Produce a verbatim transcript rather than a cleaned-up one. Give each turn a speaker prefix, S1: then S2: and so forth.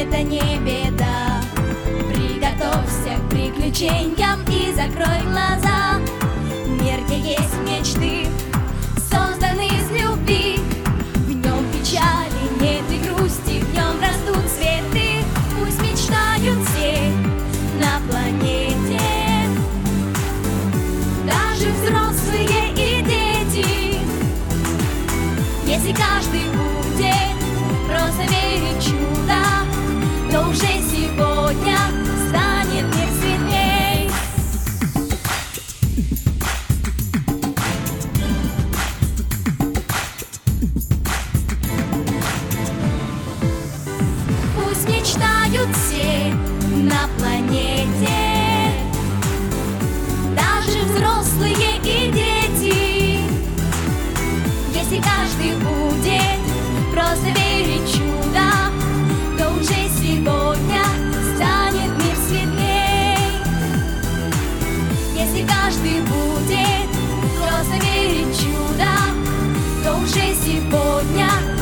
S1: это не беда. Приготовься к приключениям и закрой глаза. Мир, где есть мечты, создан из любви. В нем печали нет и грусти, в нем растут цветы. Пусть мечтают все на планете, даже взрослые и дети. Если каждый будет просто верить в чудо, то уже сегодня станет мир светлей. Пусть мечтают все на планете, даже взрослые и дети. Если каждый будет просто верить в чудо, то уже сегодня станет мир светлей. Если каждый будет просто верить в чудо, то уже сегодня